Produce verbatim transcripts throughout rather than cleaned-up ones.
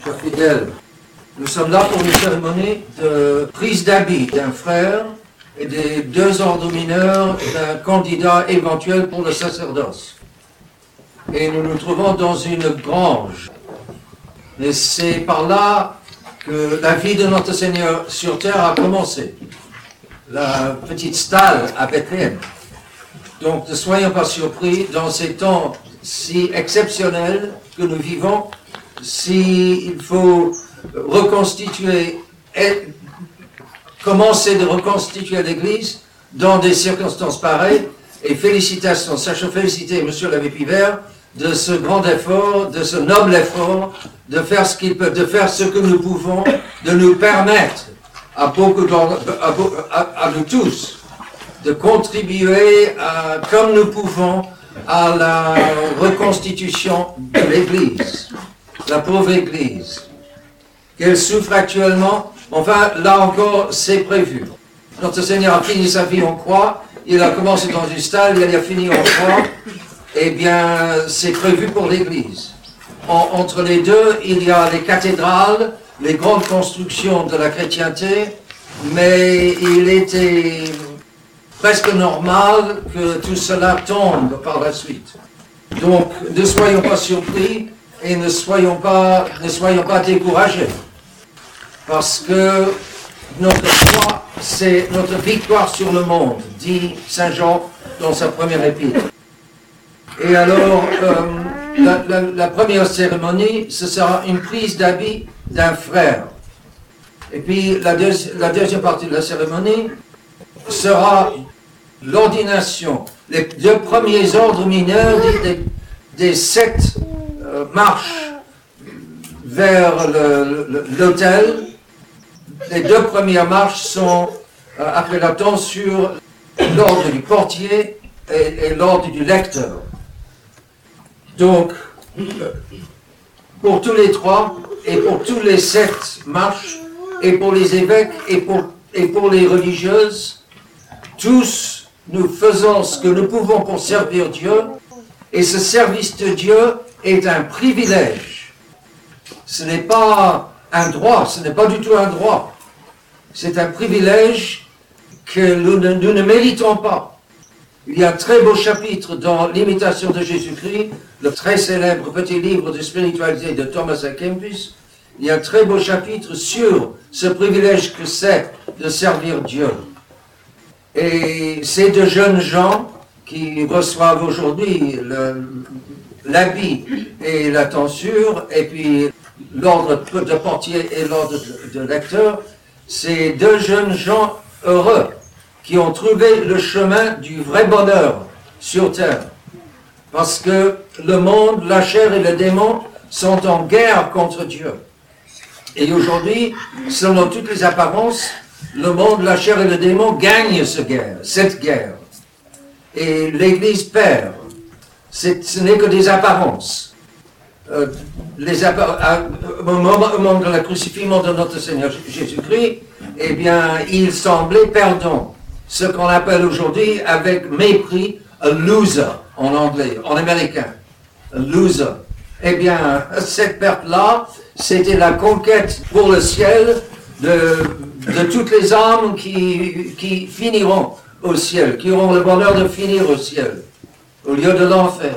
Chers fidèles, nous sommes là pour une cérémonie de prise d'habit d'un frère et des deux ordres mineurs d'un candidat éventuel pour le sacerdoce. Et nous nous trouvons dans une grange. Et c'est par là que la vie de notre Seigneur sur terre a commencé. La petite stalle à Bethléem. Donc ne soyons pas surpris dans ces temps si exceptionnels que nous vivons, s'il faut reconstituer, et commencer de reconstituer l'Église dans des circonstances pareilles, et félicitations, sachons féliciter Monsieur l'abbé Pivert de ce grand effort, de ce noble effort, de faire ce qu'il peut, de faire ce que nous pouvons, de nous permettre à beaucoup d'entre, à, à, à nous tous, de contribuer à, comme nous pouvons à la reconstitution de l'Église, la pauvre Église, qu'elle souffre actuellement. Enfin, là encore, c'est prévu. Notre Seigneur a fini sa vie en croix, il a commencé dans une stalle, il a fini en croix, eh bien, c'est prévu pour l'Église. En, entre les deux, il y a les cathédrales, les grandes constructions de la chrétienté, mais il était presque normal que tout cela tombe par la suite. Donc, ne soyons pas surpris et ne soyons pas, ne soyons pas découragés. Parce que notre foi, c'est notre victoire sur le monde, dit Saint Jean dans sa première épître. Et alors, euh, la, la, la première cérémonie, ce sera une prise d'habit d'un frère. Et puis, la, deuxi- la deuxième partie de la cérémonie sera l'ordination, les deux premiers ordres mineurs des, des, des sept euh, marches vers le, le, l'autel. Les deux premières marches sont euh, après la tonsure, l'ordre du portier et, et l'ordre du lecteur. Donc, euh, pour tous les trois, et pour tous les sept marches, et pour les évêques, et pour, et pour les religieuses, tous nous faisons ce que nous pouvons pour servir Dieu, et ce service de Dieu est un privilège. Ce n'est pas un droit, ce n'est pas du tout un droit. C'est un privilège que nous ne, nous ne méritons pas. Il y a un très beau chapitre dans l'imitation de Jésus-Christ, le très célèbre petit livre de spiritualité de Thomas à Kempis. Il y a un très beau chapitre sur ce privilège que c'est de servir Dieu. Et ces deux jeunes gens qui reçoivent aujourd'hui le, l'habit et la tonsure, et puis l'ordre de portier et l'ordre de, de lecteur, ces deux jeunes gens heureux qui ont trouvé le chemin du vrai bonheur sur terre. Parce que le monde, la chair et le démon sont en guerre contre Dieu. Et aujourd'hui, selon toutes les apparences, le monde, la chair et le démon gagnent ce guerre, cette guerre. Et l'Église perd. C'est, ce n'est que des apparences. Euh, les appar- à, au, moment, au moment de la crucifixion de notre Seigneur Jésus-Christ, eh bien, il semblait perdant. Ce qu'on appelle aujourd'hui, avec mépris, a loser en anglais, en américain. A loser. Eh bien, cette perte-là, c'était la conquête pour le ciel de, de toutes les âmes qui, qui finiront au ciel, qui auront le bonheur de finir au ciel, au lieu de l'enfer.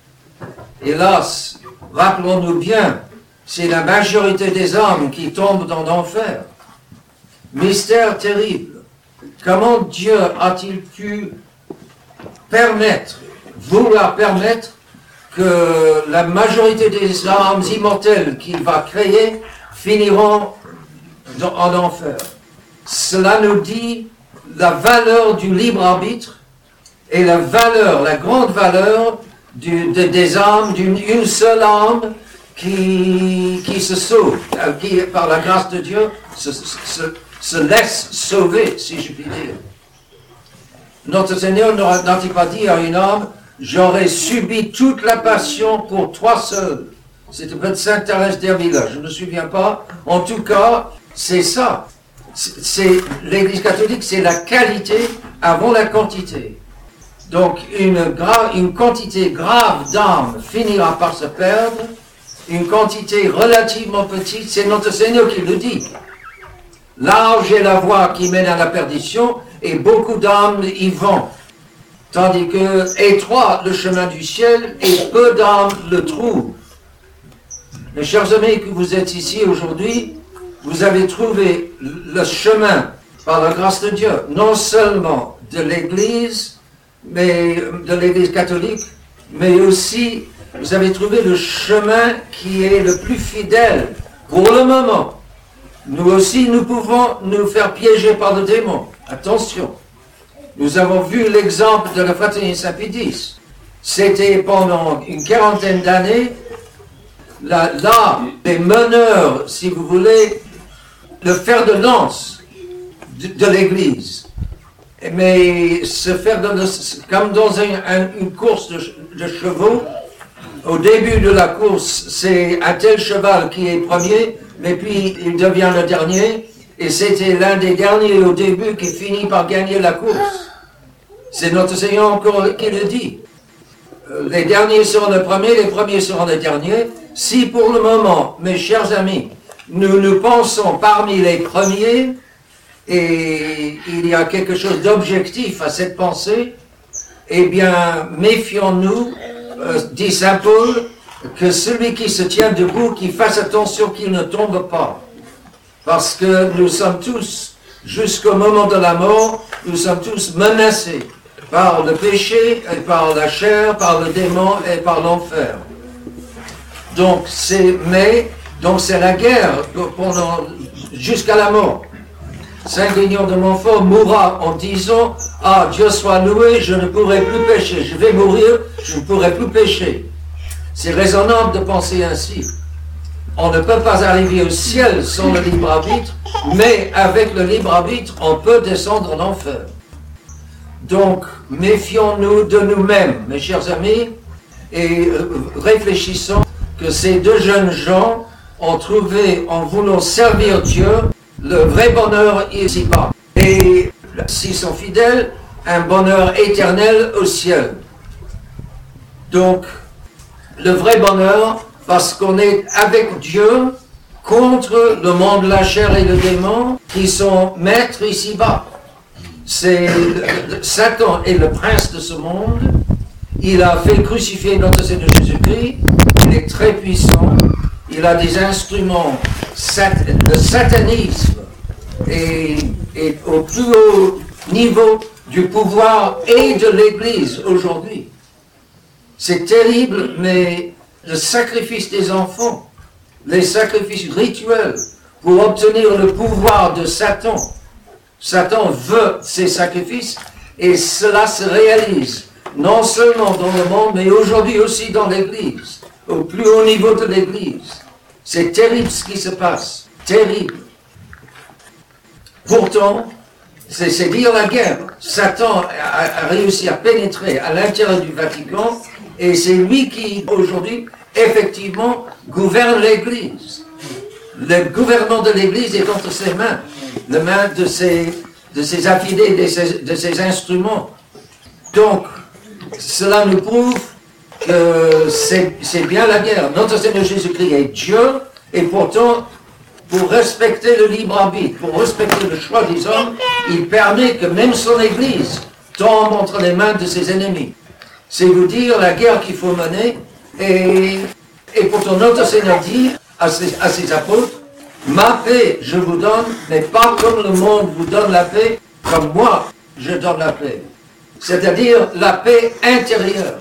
Hélas, rappelons-nous bien, c'est la majorité des âmes qui tombent dans l'enfer. Mystère terrible. Comment Dieu a-t-il pu permettre, vouloir permettre que la majorité des âmes immortelles qu'il va créer finiront dans, en enfer? Cela nous dit la valeur du libre arbitre et la valeur, la grande valeur du, de, des âmes, d'une une seule âme qui, qui se sauve, qui par la grâce de Dieu se, se, se laisse sauver, si je puis dire. Notre Seigneur n'a-t-il pas dit à une âme: j'aurais subi toute la passion pour toi seul? C'était peut-être Sainte Thérèse d'Avila, je ne me souviens pas. En tout cas, c'est ça. C'est, c'est l'Église catholique, c'est la qualité avant la quantité. Donc, une, gra- une quantité grave d'âmes finira par se perdre, une quantité relativement petite, c'est notre Seigneur qui le dit. Large est la voie qui mène à la perdition, et beaucoup d'âmes y vont. Tandis que étroit le chemin du ciel, et peu d'âmes le trouvent. Mes chers amis, que vous êtes ici aujourd'hui, vous avez trouvé le chemin, par la grâce de Dieu, non seulement de l'Église, mais de l'Église catholique, mais aussi vous avez trouvé le chemin qui est le plus fidèle pour le moment. Nous aussi, nous pouvons nous faire piéger par le démon. Attention. Nous avons vu l'exemple de la fraternité Saint-Pédis. C'était pendant une quarantaine d'années, là, là, les meneurs, si vous voulez, le fer de lance de, de l'Église. Mais se faire de, comme dans un, un, une course de, de chevaux, au début de la course, c'est un tel cheval qui est premier, mais puis il devient le dernier, et c'était l'un des derniers au début qui finit par gagner la course. C'est notre Seigneur encore qui le dit. Les derniers seront les premiers, les premiers seront les derniers. Si pour le moment, mes chers amis, nous nous pensons parmi les premiers, et il y a quelque chose d'objectif à cette pensée, eh bien, méfions-nous, euh, dit saint Paul, que celui qui se tient debout, qui fasse attention qu'il ne tombe pas. Parce que nous sommes tous, jusqu'au moment de la mort, nous sommes tous menacés par le péché, et par la chair, par le démon et par l'enfer. Donc c'est, mais, donc c'est la guerre pendant, jusqu'à la mort. Saint Guignon de Montfort mourra en disant « Ah, Dieu soit loué, je ne pourrai plus pécher. Je vais mourir, je ne pourrai plus pécher. » C'est raisonnable de penser ainsi. On ne peut pas arriver au ciel sans le libre arbitre, mais avec le libre arbitre, on peut descendre en enfer. Donc, méfions-nous de nous-mêmes, mes chers amis, et réfléchissons que ces deux jeunes gens ont trouvé, en voulant servir Dieu, le vrai bonheur ici-bas. Et s'ils sont fidèles, un bonheur éternel au ciel. Donc, le vrai bonheur, parce qu'on est avec Dieu contre le monde, la chair et le démon, qui sont maîtres ici-bas. C'est Satan est le prince de ce monde. Il a fait crucifier notre Seigneur Jésus-Christ. Il est très puissant. Il a des instruments. Sat, le satanisme est, est au plus haut niveau du pouvoir et de l'Église aujourd'hui. C'est terrible, mais le sacrifice des enfants, les sacrifices rituels pour obtenir le pouvoir de Satan. Satan veut ces sacrifices et cela se réalise non seulement dans le monde, mais aujourd'hui aussi dans l'Église, au plus haut niveau de l'Église. C'est terrible ce qui se passe, terrible. Pourtant, c'est, c'est dire la guerre. Satan a, a réussi à pénétrer à l'intérieur du Vatican et c'est lui qui, aujourd'hui, effectivement, gouverne l'Église. Le gouvernement de l'Église est entre ses mains, les mains de ses, de ses affidés, de ses, de ses instruments. Donc, cela nous prouve que c'est, c'est bien la guerre. Notre Seigneur Jésus-Christ est Dieu, et pourtant, pour respecter le libre arbitre, pour respecter le choix des hommes, il permet que même son Église tombe entre les mains de ses ennemis. C'est vous dire la guerre qu'il faut mener, et, et pourtant notre Seigneur dit à ses, à ses apôtres, ma paix je vous donne, mais pas comme le monde vous donne la paix, comme moi je donne la paix. C'est-à-dire la paix intérieure.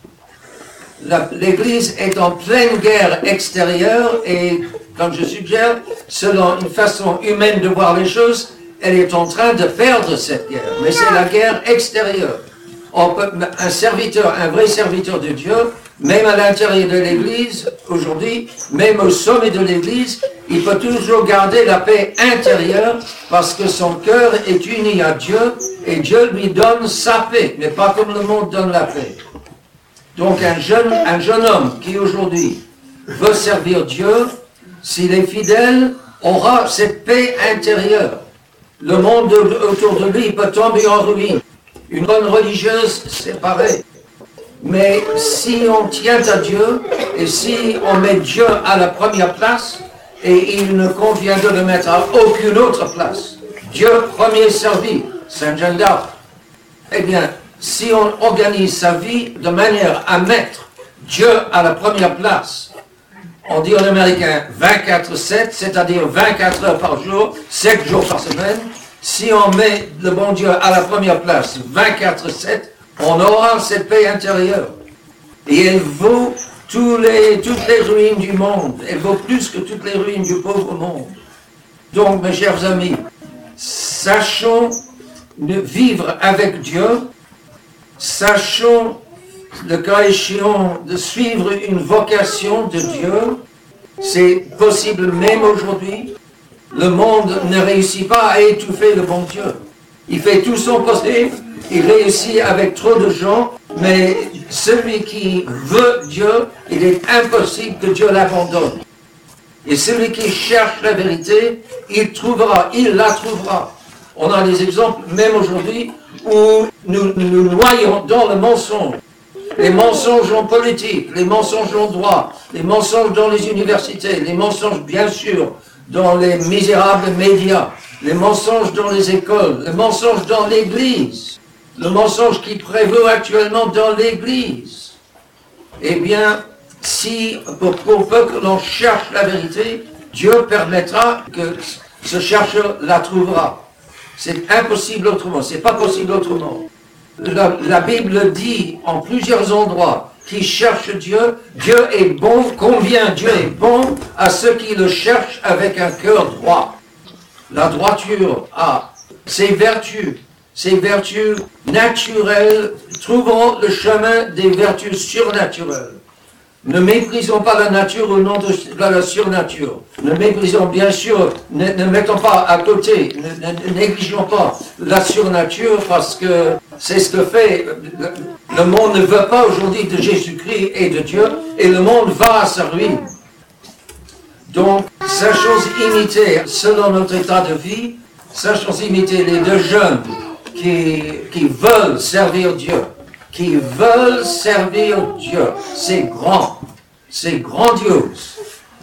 La, L'Église est en pleine guerre extérieure et, comme je suggère, selon une façon humaine de voir les choses, elle est en train de perdre cette guerre. Mais c'est la guerre extérieure. On peut, un serviteur, un vrai serviteur de Dieu, même à l'intérieur de l'Église, aujourd'hui, même au sommet de l'Église, il peut toujours garder la paix intérieure parce que son cœur est uni à Dieu et Dieu lui donne sa paix, mais pas comme le monde donne la paix. Donc un jeune, un jeune homme qui aujourd'hui veut servir Dieu, s'il est fidèle, aura cette paix intérieure. Le monde autour de lui peut tomber en ruine. Une bonne religieuse, c'est pareil. Mais si on tient à Dieu, et si on met Dieu à la première place, et il ne convient de le mettre à aucune autre place, Dieu premier servi, Saint Jeanne d'Arc, eh bien, si on organise sa vie de manière à mettre Dieu à la première place, on dit en américain vingt-quatre sept, c'est-à-dire vingt-quatre heures par jour, sept jours par semaine. Si on met le bon Dieu à la première place vingt-quatre sept, on aura cette paix intérieure. Et elle vaut tous les, toutes les ruines du monde. Elle vaut plus que toutes les ruines du pauvre monde. Donc, mes chers amis, sachons vivre avec Dieu, sachons, le cas échéant, de suivre une vocation de Dieu. C'est possible même aujourd'hui. Le monde ne réussit pas à étouffer le bon Dieu. Il fait tout son possible, il réussit avec trop de gens, mais celui qui veut Dieu, il est impossible que Dieu l'abandonne. Et celui qui cherche la vérité, il trouvera, il la trouvera. On a des exemples, même aujourd'hui, où nous nous noyons dans le mensonge. Les mensonges en politique, les mensonges en droit, les mensonges dans les universités, les mensonges, bien sûr, dans les misérables médias, les mensonges dans les écoles, les mensonges dans l'Église, le mensonge qui prévaut actuellement dans l'Église. Eh bien, si, pour, pour peu que l'on cherche la vérité, Dieu permettra que ce chercheur la trouvera. C'est impossible autrement, c'est pas possible autrement. La, la Bible dit en plusieurs endroits qui cherchent Dieu, Dieu est bon, combien Dieu est bon à ceux qui le cherchent avec un cœur droit. La droiture a ses vertus, ses vertus naturelles, trouvons le chemin des vertus surnaturelles. Ne méprisons pas la nature au nom de la surnature. Ne méprisons bien sûr, ne, ne mettons pas à côté, ne, ne, ne négligeons pas la surnature parce que c'est ce que fait. Le, le monde ne veut pas aujourd'hui de Jésus-Christ et de Dieu et le monde va à sa ruine. Donc, sachons imiter, selon notre état de vie, sachons imiter les deux jeunes qui, qui veulent servir Dieu. Qui veulent servir Dieu. C'est grand, c'est grandiose.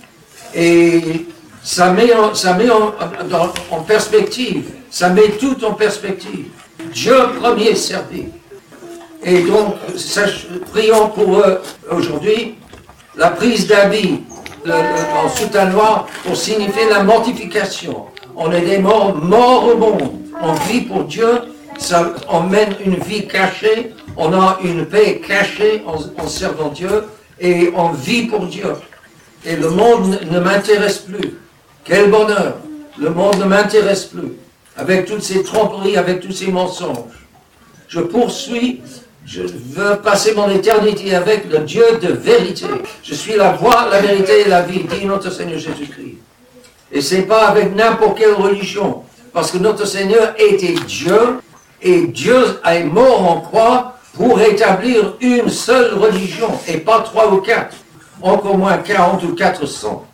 Et ça met, en, ça met en, en, en perspective, ça met tout en perspective. Dieu premier servi. Et donc, sach, prions pour eux aujourd'hui. La prise d'habit en soutane noir pour signifier la mortification. On est des morts, morts au monde. On vit pour Dieu, ça, on mène une vie cachée. On a une paix cachée en, en servant Dieu et on vit pour Dieu. Et le monde ne m'intéresse plus. Quel bonheur! Le monde ne m'intéresse plus. Avec toutes ces tromperies, avec tous ces mensonges. Je poursuis, je veux passer mon éternité avec le Dieu de vérité. Je suis la voie, la vérité et la vie, dit notre Seigneur Jésus-Christ. Et c'est pas avec n'importe quelle religion. Parce que notre Seigneur était Dieu et Dieu est mort en croix pour établir une seule religion, et pas trois ou quatre, encore moins quarante ou quatre cents.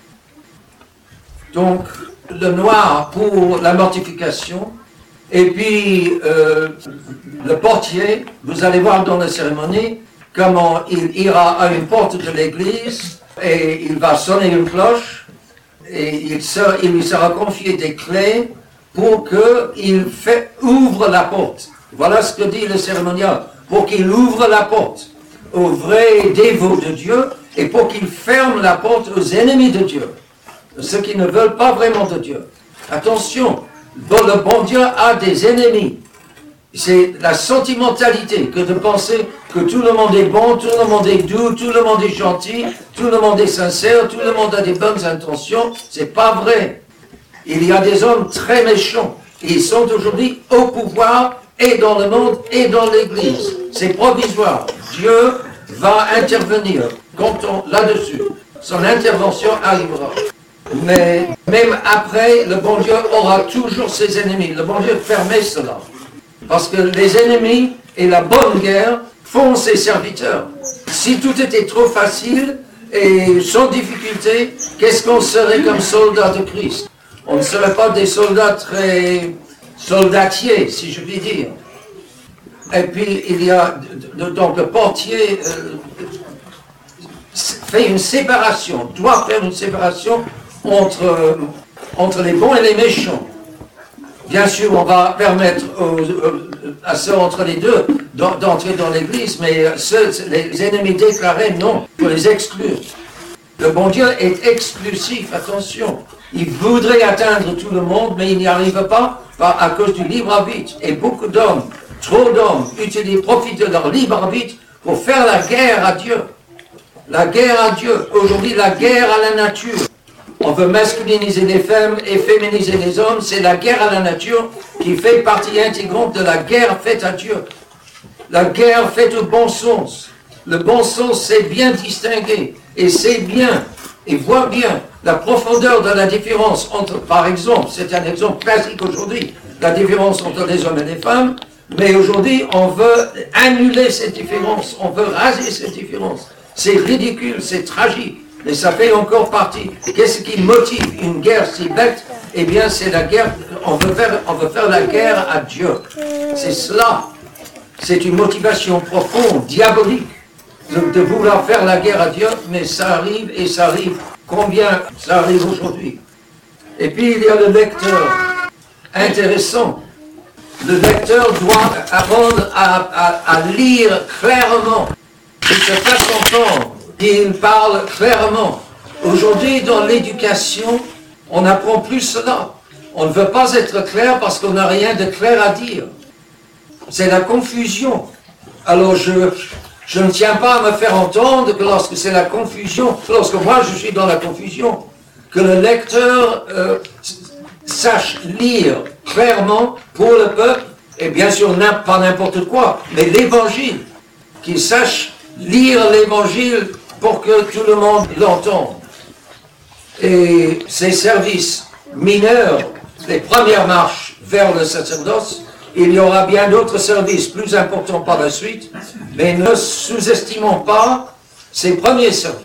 Donc, le noir pour la mortification, et puis euh, le portier, vous allez voir dans la cérémonie, comment il ira à une porte de l'église, et il va sonner une cloche, et il, sera, il lui sera confié des clés pour qu'il ouvre la porte. Voilà ce que dit le cérémonial. Pour qu'il ouvre la porte aux vrais dévots de Dieu et pour qu'il ferme la porte aux ennemis de Dieu, ceux qui ne veulent pas vraiment de Dieu. Attention, le bon Dieu a des ennemis. C'est la sentimentalité que de penser que tout le monde est bon, tout le monde est doux, tout le monde est gentil, tout le monde est sincère, tout le monde a des bonnes intentions. C'est pas vrai. Il y a des hommes très méchants. Ils sont aujourd'hui au pouvoir et dans le monde et dans l'Église. C'est provisoire. Dieu va intervenir. Comptons là-dessus. Son intervention arrivera. Mais même après, le bon Dieu aura toujours ses ennemis. Le bon Dieu permet cela. Parce que les ennemis et la bonne guerre font ses serviteurs. Si tout était trop facile et sans difficulté, qu'est-ce qu'on serait comme soldats de Christ? On ne serait pas des soldats très soldatiers, si je puis dire. Et puis il y a, donc le portier euh, fait une séparation, doit faire une séparation entre, euh, entre les bons et les méchants. Bien sûr, on va permettre aux, aux, à ceux entre les deux d'entrer dans l'église, mais ceux, les ennemis déclarés, non, il faut les exclure. Le bon Dieu est exclusif, attention. Il voudrait atteindre tout le monde, mais il n'y arrive pas à cause du libre arbitre. Et beaucoup d'hommes, trop d'hommes, utilisent, profitent de leur libre arbitre pour faire la guerre à Dieu. La guerre à Dieu. Aujourd'hui, la guerre à la nature. On veut masculiniser les femmes et féminiser les hommes. C'est la guerre à la nature qui fait partie intégrante de la guerre faite à Dieu. La guerre faite au bon sens. Le bon sens, c'est bien distinguer. Et c'est bien, et voit bien la profondeur de la différence entre, par exemple, c'est un exemple classique aujourd'hui, la différence entre les hommes et les femmes, mais aujourd'hui, on veut annuler cette différence, on veut raser cette différence. C'est ridicule, c'est tragique, mais ça fait encore partie. Qu'est-ce qui motive une guerre si bête? Eh bien, c'est la guerre, on veut faire, on veut faire la guerre à Dieu. C'est cela. C'est une motivation profonde, diabolique, de, de vouloir faire la guerre à Dieu, mais ça arrive, et ça arrive. Combien ça arrive aujourd'hui? Et puis, il y a le lecteur. Intéressant. Le lecteur doit apprendre à, à, à lire clairement. Il se fasse entendre. Il parle clairement. Aujourd'hui, dans l'éducation, on n'apprend plus cela. On ne veut pas être clair parce qu'on n'a rien de clair à dire. C'est la confusion. Alors, je, je ne tiens pas à me faire entendre que lorsque c'est la confusion, lorsque moi je suis dans la confusion, que le lecteur euh, sache lire clairement pour le peuple, et bien sûr pas n'importe quoi, mais l'évangile, qu'il sache lire l'évangile pour que tout le monde l'entende. Et ces services mineurs, les premières marches vers le sacerdoce, il y aura bien d'autres services plus importants par la suite, mais ne sous-estimons pas ces premiers services.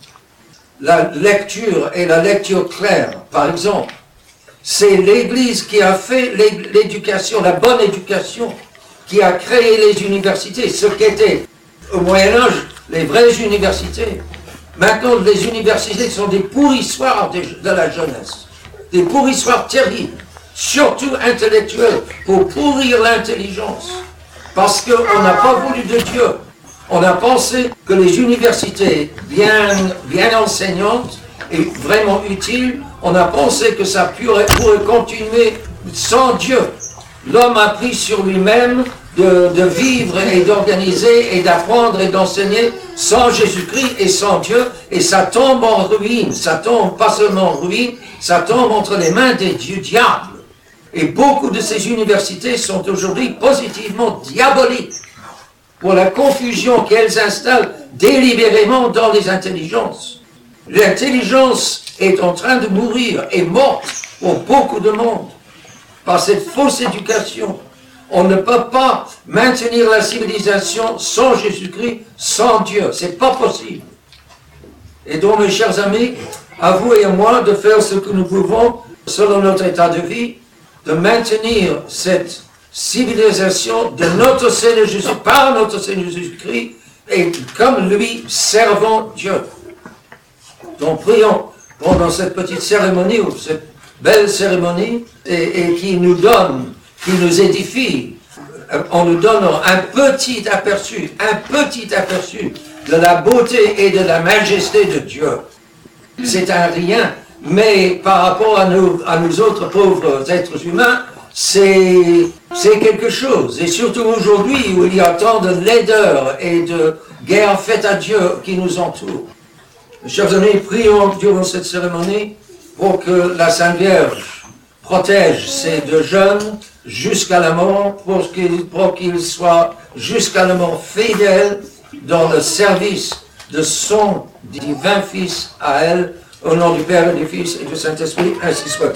La lecture et la lecture claire, par exemple, c'est l'Église qui a fait l'éducation, la bonne éducation, qui a créé les universités, ce qu'étaient au Moyen-Âge les vraies universités. Maintenant, les universités sont des pourrissoirs de, de la jeunesse, des pourrissoirs terribles, surtout intellectuels, pour pourrir l'intelligence, parce qu'on n'a pas voulu de Dieu. On a pensé que les universités bien, bien enseignantes et vraiment utiles, on a pensé que ça pourrait, pourrait continuer sans Dieu. L'homme a pris sur lui-même de, de vivre et d'organiser et d'apprendre et d'enseigner sans Jésus-Christ et sans Dieu, et ça tombe en ruine. Ça tombe pas seulement en ruine, ça tombe entre les mains des dieux diables. Et beaucoup de ces universités sont aujourd'hui positivement diaboliques pour la confusion qu'elles installent délibérément dans les intelligences. L'intelligence est en train de mourir, est morte pour beaucoup de monde par cette fausse éducation. On ne peut pas maintenir la civilisation sans Jésus-Christ, sans Dieu. C'est pas possible. Et donc, mes chers amis, à vous et à moi de faire ce que nous pouvons selon notre état de vie, de maintenir cette civilisation de notre Seigneur Jésus, par notre Seigneur Jésus-Christ, et comme lui, servant Dieu. Donc prions pendant cette petite cérémonie, ou cette belle cérémonie, et, et qui nous donne, qui nous édifie, en nous donnant un petit aperçu, un petit aperçu de la beauté et de la majesté de Dieu. C'est un rien, mais par rapport à nous, à nous autres pauvres êtres humains, c'est quelque chose. Et surtout aujourd'hui où il y a tant de laideur et de guerre faite à Dieu qui nous entoure. Chers amis, prions durant cette cérémonie pour que la Sainte Vierge protège ces deux jeunes jusqu'à la mort, pour qu'ils pour qu'ils soient jusqu'à la mort fidèles dans le service de son divin Fils à elle, au nom du Père et du Fils et du Saint-Esprit, ainsi soit.